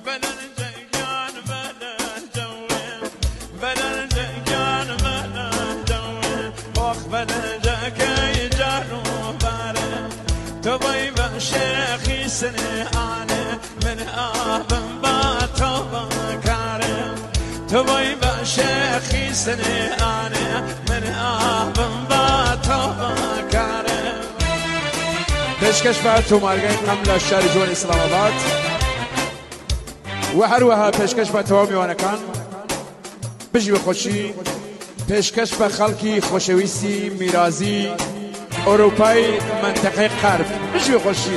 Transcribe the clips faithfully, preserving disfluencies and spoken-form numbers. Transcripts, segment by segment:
بلن جگان بلن جوه بلن جگان بلن جوه آخ بلن جگای جانو باره تو بای با شیخی سنه آنه من آبم با تو بکاره تو بای با شیخی سنه آنه من آبم با تو بکاره پیشکش بر تومارگای قمل شهر جوان اسلام آباد و هر وها پیشکش بر تمام میوانکان بجی به خوشی پیشکش بر خلکی خوشویستی میرازی اروپای منطقه غرب بجی به خوشی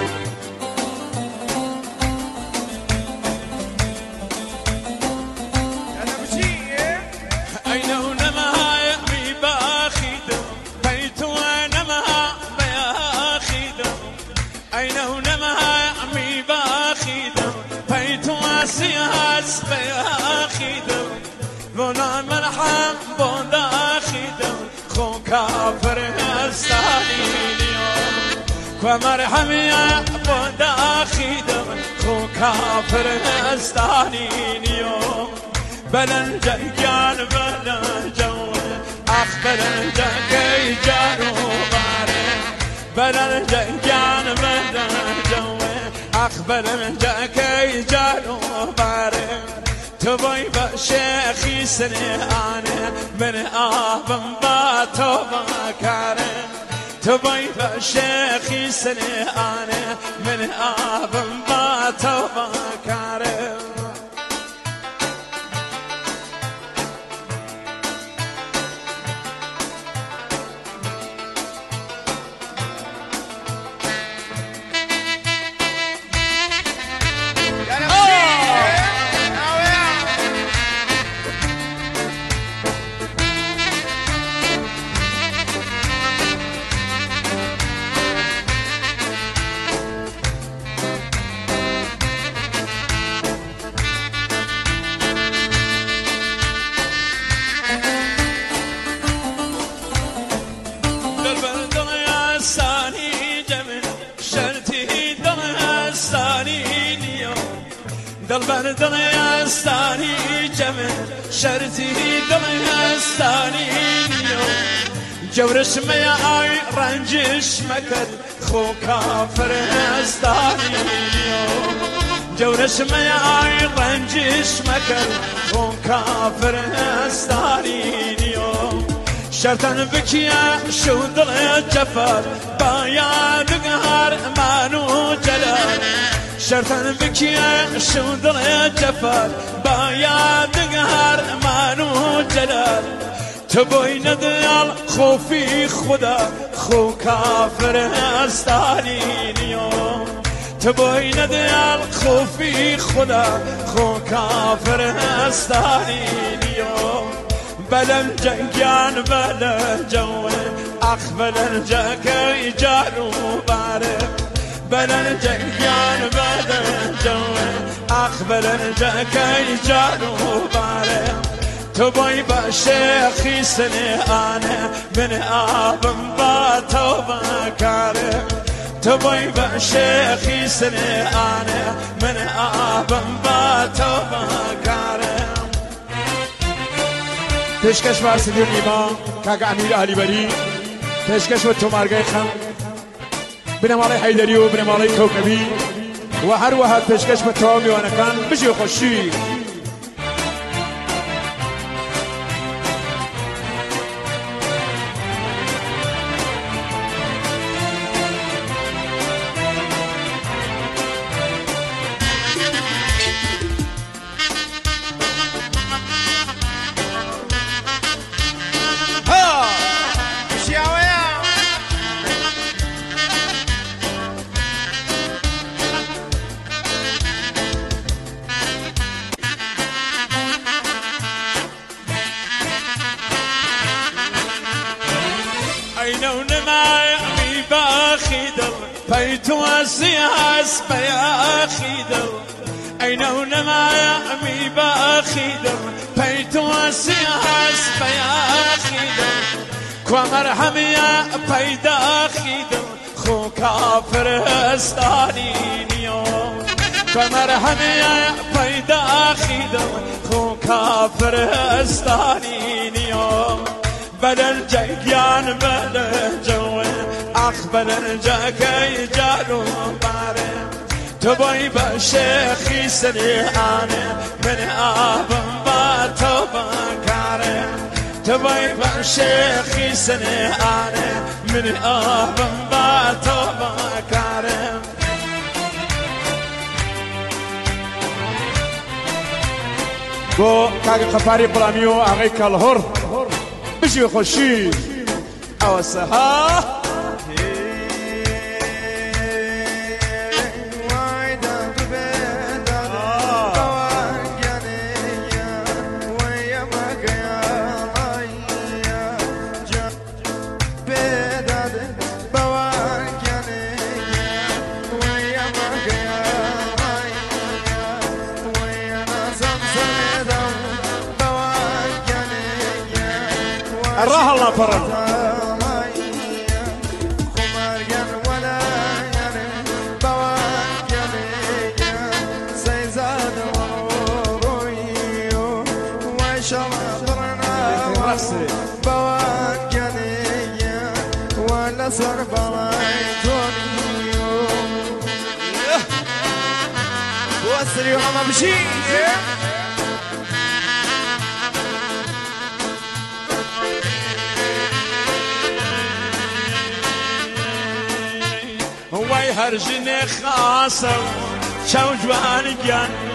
سياس بياخيدو ونا مرحب بوداخيدو خو كافر استانينيو ومرحب يا بوداخيدو خو كافر استانينيو بلن جيان بلن جو اخ بلن جي جانو باري بلن جيان بلن جو اخبر من جاكي جانو باره تو باي با شيخي سنه آنه من آبم با تو بکاره تو باي با شيخي سنه آنه من آبم با تو بکاره دل بردن استانی جمع شرطی دل استانی نیو جورش میای رنجش مکد خو کافر استانی نیو جورش میای رنجش مکد خو کافر استانی نیو شرطن بکیا شو دل جفر باید گهر منو جلال شرطن بكيا شو ضل جفر باياد قهر مانو جلال تبوي نديال خوفي خدا خو كافر استانين يوم تبوي نديال خوفي خدا خو كافر استانين يوم بلن جنجان بلن جوه اخ بلن جاكي جانو بارك بلن جنجان بلن جوه اخ بلن جاكي جانو باره تو باي با شيخي سنه آنه من آبم با تو بکاره تو باي با شيخي سنه آنه من آبم با تو بکاره پیشکش بر سیدی نیما کاک امیر علی بری پیشکش و تومارگای خم بنمالای حیدری و بنمالای کوکبی و هر وها پیشکش به تمام میوانکان بجی خوشی بيتو السياس بياخيدو اينو نما يعمي باخيدو بيتو السياس بياخيدو كومرحم يا بيداخيدو خو كافر استانينيو فمرحمي پیدا خیدم خو کافر استانین یوم بدل جگیان بدل جوه اخ بدل جگی جالو باره تو بای با شیخی سریعانه من آبم با تو بکاره تو بای با شیخی سریعانه من آبم با تو بکاره بۆ کاگە قەپاری بڵامی و ئاغای کاڵهۆڕ بژی خۆشی ئەوە سەها الراحة الله فرن واسري وما بشي وای هر جنه خاصه شو جوان گیان